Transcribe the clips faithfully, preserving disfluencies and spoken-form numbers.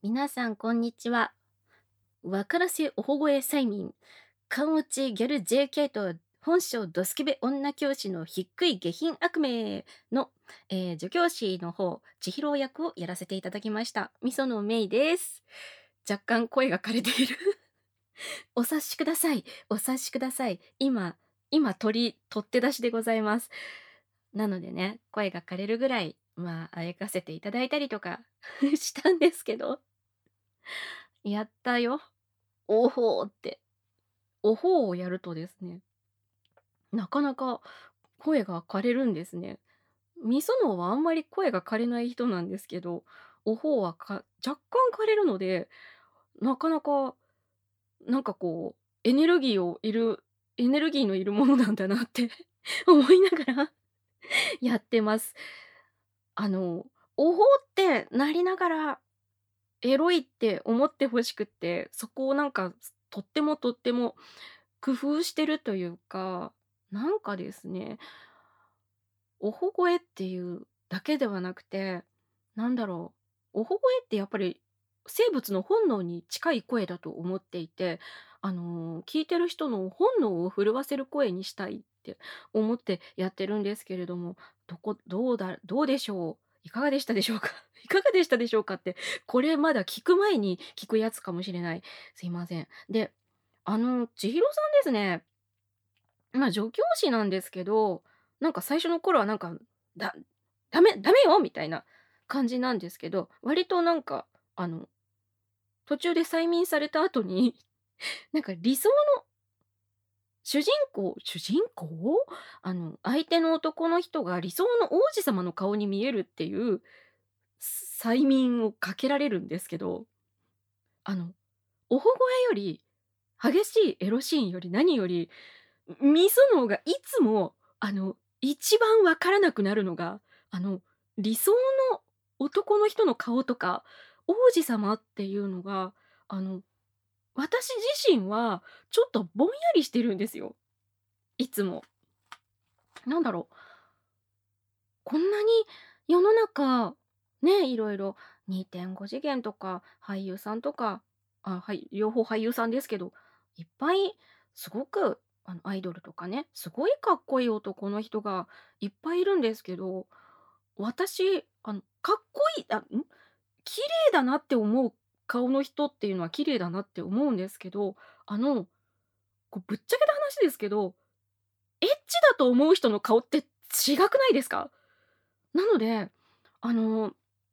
皆さんこんにちは。わからせおほごえ催眠、カンオチギャル ジェーケー と本性ドスケベ女教師の低い下品悪名の、えー助教師の方、千尋役をやらせていただきました。みそのめいです。若干声が枯れている。お察しください。お察しください。今、今取り、取って出しでございます。なのでね、声が枯れるぐらい、まあ、あやかせていただいたりとかしたんですけど、やったよ。おほーって。おほーをやるとですね、なかなか声が枯れるんですね。みそのはあんまり声が枯れない人なんですけど、おほーはか若干枯れるので、なかなか、なんかこう、エネルギーをいるエネルギーのいるものなんだなって思いながらやってます。あの、おほーってなりながらエロいって思って欲しくって、そこをなんか、とってもとっても工夫してるというか、なんかですね、おほごえっていうだけではなくて、なんだろう、おほごえってやっぱり生物の本能に近い声だと思っていて、あの、聞いてる人の本能を震わせる声にしたいって思ってやってるんですけれども、どこどうだどうでしょう？いかがでしたでしょうか？いかがでしたでしょうかって、これまだ聞く前に聞くやつかもしれない。すいません。で、あの、千尋さんですね、まあ、助教師なんですけど、なんか最初の頃はなんか、だダメダメよみたいな感じなんですけど、割となんか、あの、途中で催眠された後に、なんか理想の主人公主人公？あの、相手の男の人が理想の王子様の顔に見えるっていう、催眠をかけられるんですけど、あの、おほごえより、激しいエロシーンより何より、みそのがいつも、あの、一番わからなくなるのが、あの、理想の男の人の顔とか、王子様っていうのが、あの、私自身はちょっとぼんやりしてるんですよ、いつも。なんだろう、こんなに世の中、ね、いろいろにてんご次元とか俳優さんとか、あ、はい、両方俳優さんですけど、いっぱいすごく、あの、アイドルとかね、すごいかっこいい男の人がいっぱいいるんですけど、私、あの、かっこいい、あ、ん、綺麗だなって思う顔の人っていうのは綺麗だなって思うんですけど、あの、こうぶっちゃけた話ですけど、エッチだと思う人の顔って違くないですか？なので、あの、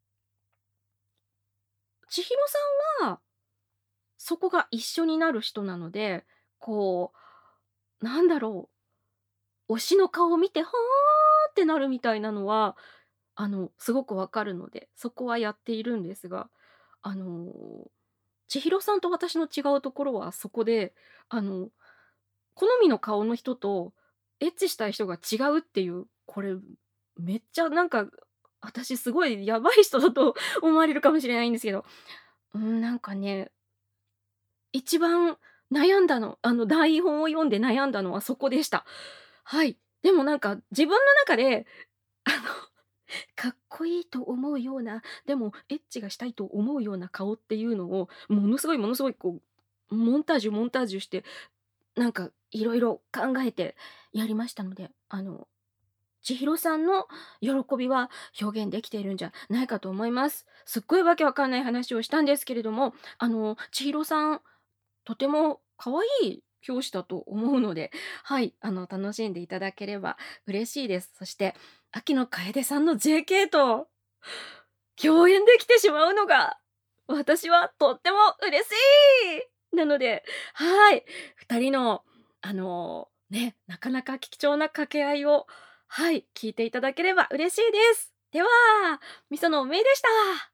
千尋さんは、そこが一緒になる人なので、こう、なんだろう、推しの顔を見て、はあってなるみたいなのは、あの、すごくわかるので、そこはやっているんですが、あの、千尋さんと私の違うところはそこで、あの、好みの顔の人とエッチしたい人が違うっていう、これ、めっちゃなんか、私すごいやばい人だと思われるかもしれないんですけど、うん、なんかね、一番悩んだの、あの、台本を読んで悩んだのはそこでした。はい。でもなんか、自分の中で、あの、かっこいいと思うような、でもエッチがしたいと思うような顔っていうのを、ものすごいものすごいこう、モンタージュモンタージュして、なんかいろいろ考えてやりましたので、あの、千尋さんの喜びは表現できているんじゃないかと思います。すっごいわけわかんない話をしたんですけれども、あの、千尋さんとても可愛い教師だと思うので、はい、あの、楽しんでいただければ嬉しいです。そして、秋野楓さんの ジェーケー と共演できてしまうのが、私はとっても嬉しいなので、はい、ふたりの、あの、ね、なかなか貴重な掛け合いを、はい、聞いていただければ嬉しいです。では、みそのめいでした。